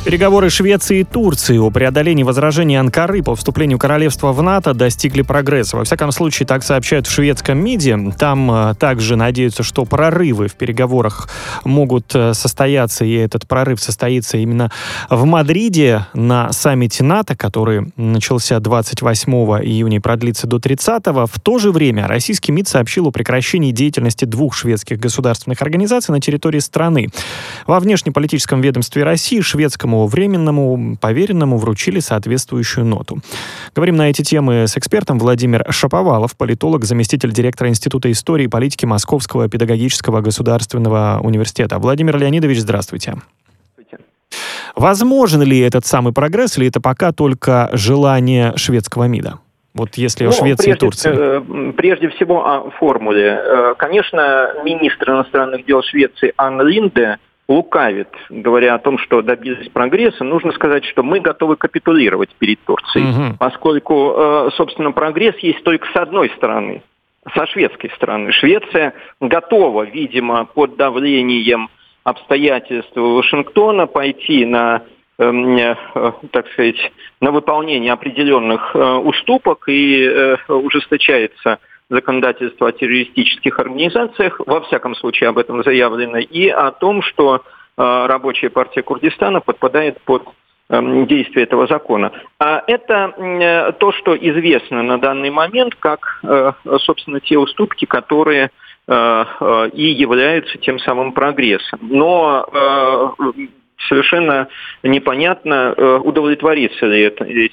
Переговоры Швеции и Турции о преодолении возражений Анкары по вступлению королевства в НАТО достигли прогресса. Во всяком случае, так сообщают в шведском МИДе. Там также надеются, что прорывы в переговорах могут состояться, и этот прорыв состоится именно в Мадриде на саммите НАТО, который начался 28 июня и продлится до 30-го. В то же время российский МИД сообщил о прекращении деятельности двух шведских государственных организаций на территории страны. Во внешнеполитическом ведомстве России шведскому временному поверенному вручили соответствующую ноту. Говорим на эти темы с экспертом. Владимир Шаповалов, политолог, заместитель директора Института истории и политики Московского педагогического государственного университета. Владимир Леонидович, здравствуйте. Здравствуйте. Возможен ли этот самый прогресс, или это пока только желание шведского МИДа? Вот если о Швеции и Турции. Прежде всего о формуле. Конечно, министр иностранных дел Швеции Анна Линде лукавит, говоря о том, что добились прогресса. Нужно сказать, что мы готовы капитулировать перед Турцией, поскольку, собственно, прогресс есть только с одной стороны, со шведской стороны. Швеция готова, видимо, под давлением обстоятельств Вашингтона пойти на, так сказать, на выполнение определенных уступок, и ужесточается законодательство о террористических организациях, во всяком случае об этом заявлено, и о том, что Рабочая партия Курдистана подпадает под действие этого закона. А это то, что известно на данный момент, как, собственно, те уступки, которые и являются тем самым прогрессом. Но совершенно непонятно, удовлетворится ли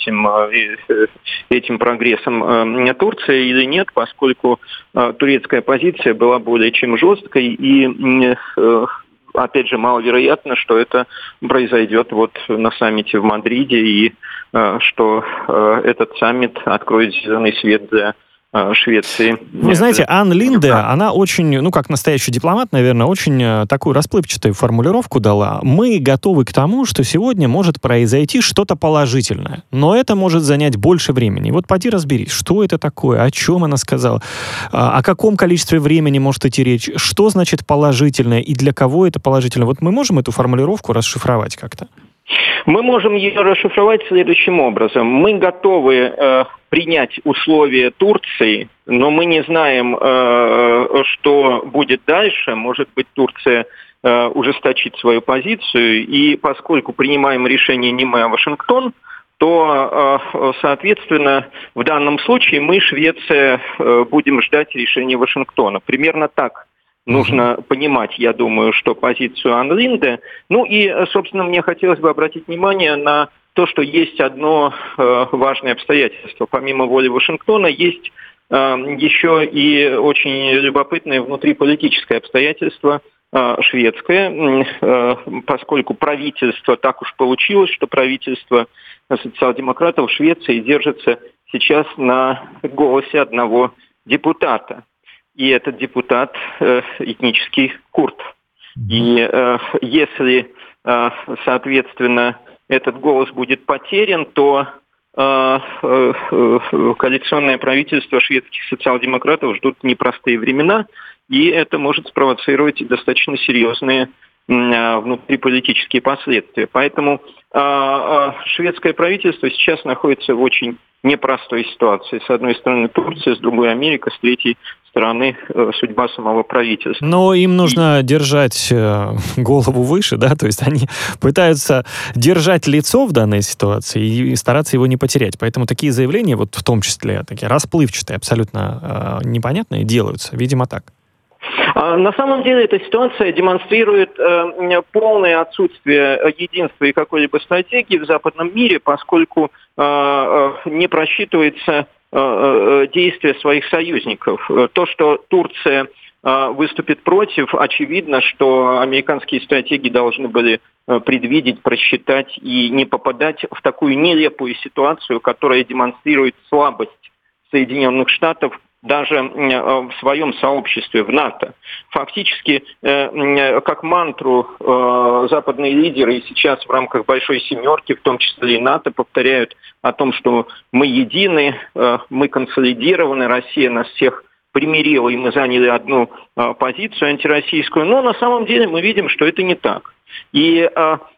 этим прогрессом Турция или нет, поскольку турецкая позиция была более чем жесткой, и, опять же, маловероятно, что это произойдет вот на саммите в Мадриде, и что этот саммит откроет зеленый свет для Швеции. Вы знаете, Анна Линде, она очень, как настоящий дипломат, наверное, очень такую расплывчатую формулировку дала. Мы готовы к тому, что сегодня может произойти что-то положительное, но это может занять больше времени. Вот поди разберись, что это такое, о чем она сказала, о каком количестве времени может идти речь, что значит положительное и для кого это положительно. Вот мы можем эту формулировку расшифровать как-то? Мы можем ее расшифровать следующим образом. Мы готовы принять условия Турции, но мы не знаем, что будет дальше. Может быть, Турция ужесточит свою позицию, и поскольку принимаем решение не мы, а Вашингтон, то, соответственно, в данном случае мы, Швеция, будем ждать решения Вашингтона. Примерно так нужно понимать, я думаю, что позицию Анны Линде. Ну и, собственно, мне хотелось бы обратить внимание на то, что есть одно важное обстоятельство. Помимо воли Вашингтона есть еще и очень любопытное внутриполитическое обстоятельство шведское, поскольку правительство, так уж получилось, что правительство социал-демократов в Швеции держится сейчас на голосе одного депутата. И этот депутат этнический курд. И если, соответственно, этот голос будет потерян, то коалиционное правительство шведских социал-демократов ждут непростые времена, и это может спровоцировать достаточно серьезные внутриполитические последствия. Поэтому шведское правительство сейчас находится в очень непростой ситуации. С одной стороны Турция, с другой Америка, с третьей стороны судьба самого правительства. Но им нужно держать голову выше, да, то есть они пытаются держать лицо в данной ситуации и стараться его не потерять. Поэтому такие заявления, вот в том числе такие расплывчатые, абсолютно непонятные, делаются. Видимо, так. На самом деле эта ситуация демонстрирует полное отсутствие единства и какой-либо стратегии в западном мире, поскольку не просчитывается действия своих союзников. То, что Турция выступит против, очевидно, что американские стратеги должны были предвидеть, просчитать и не попадать в такую нелепую ситуацию, которая демонстрирует слабость Соединенных Штатов даже в своем сообществе, в НАТО. Фактически, как мантру западные лидеры и сейчас в рамках Большой Семерки, в том числе и НАТО, повторяют о том, что мы едины, мы консолидированы, Россия нас всех примирила, и мы заняли одну позицию антироссийскую. Но на самом деле мы видим, что это не так. И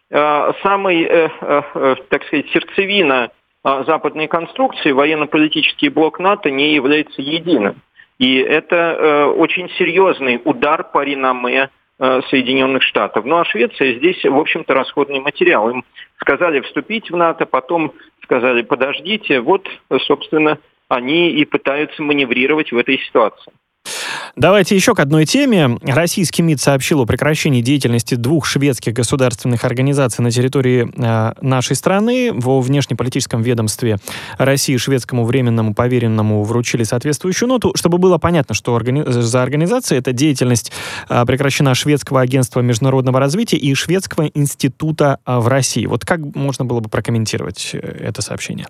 самой, так сказать, сердцевина западной конструкции, военно-политический блок НАТО не является единым. И это очень серьезный удар по реноме Соединенных Штатов. Ну а Швеция здесь, в общем-то, расходный материал. Им сказали вступить в НАТО, потом сказали подождите. Вот, собственно, они и пытаются маневрировать в этой ситуации. Давайте еще к одной теме. Российский МИД сообщил о прекращении деятельности 2 шведских государственных организаций на территории нашей страны. Во внешнеполитическом ведомстве России шведскому временному поверенному вручили соответствующую ноту. Чтобы было понятно, что за организацией эта деятельность прекращена Шведского агентства международного развития и Шведского института в России. Вот как можно было бы прокомментировать это сообщение?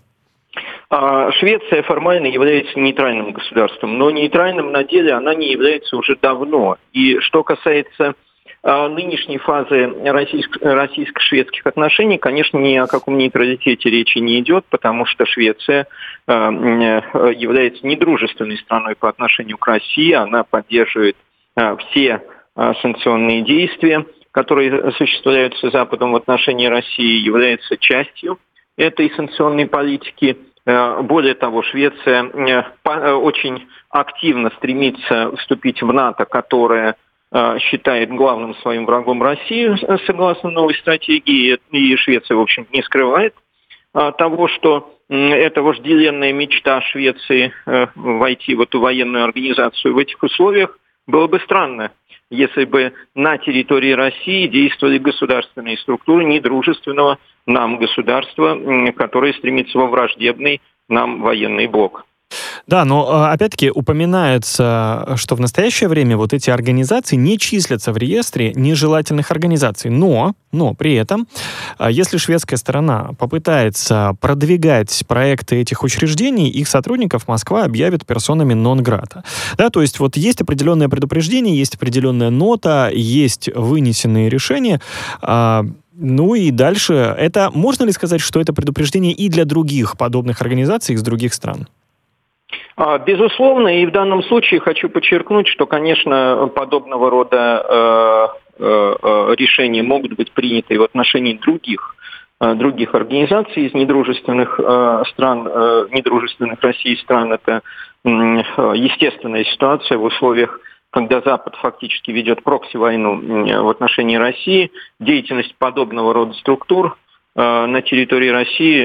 Швеция формально является нейтральным государством, но нейтральным на деле она не является уже давно. И что касается нынешней фазы российско-шведских отношений, конечно, ни о каком нейтралитете речи не идет, потому что Швеция является недружественной страной по отношению к России, она поддерживает все санкционные действия, которые осуществляются Западом в отношении России, является частью этой санкционной политики. Более того, Швеция очень активно стремится вступить в НАТО, которое считает главным своим врагом Россию, согласно новой стратегии. И Швеция, в общем, не скрывает того, что это вожделенная мечта Швеции войти в эту военную организацию. В этих условиях было бы странно, если бы на территории России действовали государственные структуры недружественного нам государства, которое стремится во враждебный нам военный блок. Да, но опять-таки упоминается, что в настоящее время вот эти организации не числятся в реестре нежелательных организаций. Но при этом, если шведская сторона попытается продвигать проекты этих учреждений, их сотрудников Москва объявит персонами нон-грата. Да, то есть вот есть определенное предупреждение, есть определенная нота, есть вынесенные решения. Ну и дальше, это можно ли сказать, что это предупреждение и для других подобных организаций из других стран? Безусловно, и в данном случае хочу подчеркнуть, что, конечно, подобного рода решения могут быть приняты и в отношении других организаций из недружественных стран, недружественных России стран. Это естественная ситуация в условиях, когда Запад фактически ведет прокси-войну в отношении России. Деятельность подобного рода структур на территории России,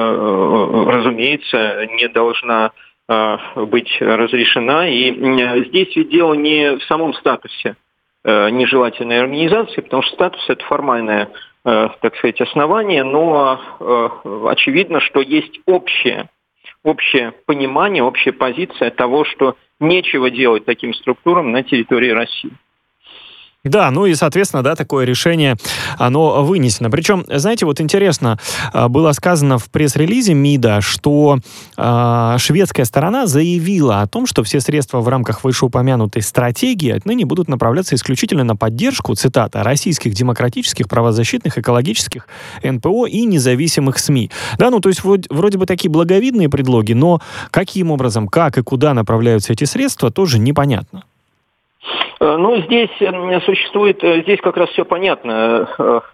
разумеется, не должна быть разрешена. И здесь ведь дело не в самом статусе нежелательной организации, потому что статус – это формальное, так сказать, основание, но очевидно, что есть общее понимание, общая позиция того, что нечего делать таким структурам на территории России. Да, ну и, соответственно, да, такое решение, оно вынесено. Причем, знаете, вот интересно, было сказано в пресс-релизе МИДа, что шведская сторона заявила о том, что все средства в рамках вышеупомянутой стратегии отныне будут направляться исключительно на поддержку, цитата, российских демократических, правозащитных, экологических, НПО и независимых СМИ. Да, ну то есть вроде бы такие благовидные предлоги, но каким образом, как и куда направляются эти средства, тоже непонятно. Ну, здесь как раз все понятно.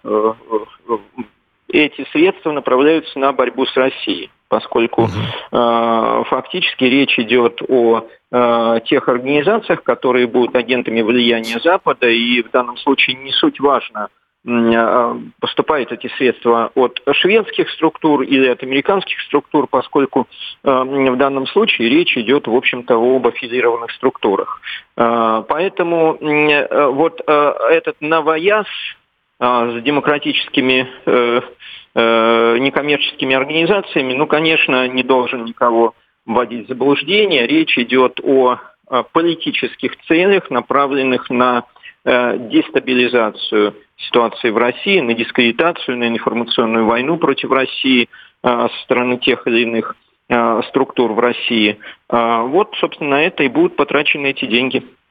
Эти средства направляются на борьбу с Россией, поскольку фактически речь идет о тех организациях, которые будут агентами влияния Запада, и в данном случае не суть важно, поступают эти средства от шведских структур или от американских структур, поскольку в данном случае речь идет, в общем-то, об аффилированных структурах. Поэтому вот этот новояз с демократическими некоммерческими организациями, ну, конечно, не должен никого вводить в заблуждение. Речь идет о политических целях, направленных на дестабилизацию ситуации в России, на дискредитацию, на информационную войну против России со стороны тех или иных структур в России. Вот, собственно, на это и будут потрачены эти деньги.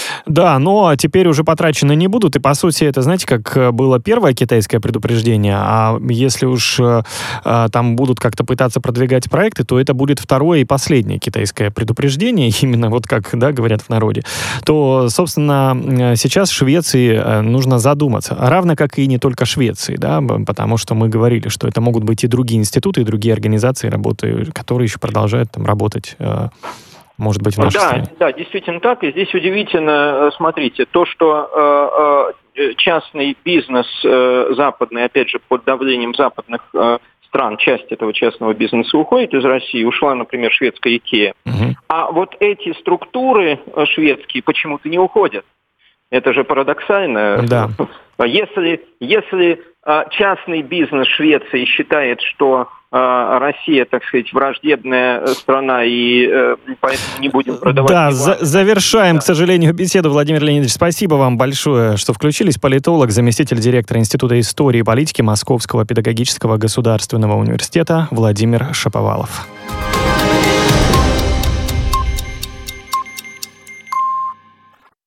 Да, но теперь уже потрачены не будут, и по сути это, знаете, как было первое китайское предупреждение, а если уж там будут как-то пытаться продвигать проекты, то это будет второе и последнее китайское предупреждение, именно вот как, да, говорят в народе, то, собственно, сейчас Швеции нужно задуматься, равно как и не только Швеции, да, потому что мы говорили, что это могут быть и другие институты, и другие организации, которые еще продолжают там работать, может быть, в нашей стране. Да, действительно так. И здесь удивительно, смотрите, то, что частный бизнес западный, опять же, под давлением западных стран, часть этого частного бизнеса уходит из России, ушла, например, шведская Икеа. Угу. А вот эти структуры шведские почему-то не уходят. Это же парадоксально. Да. Если частный бизнес Швеции считает, что Россия, так сказать, враждебная страна, и поэтому не будем продавать... Да, завершаем, к сожалению, беседу. Владимир Леонидович, спасибо вам большое, что включились. Политолог, заместитель директора Института истории и политики Московского педагогического государственного университета Владимир Шаповалов.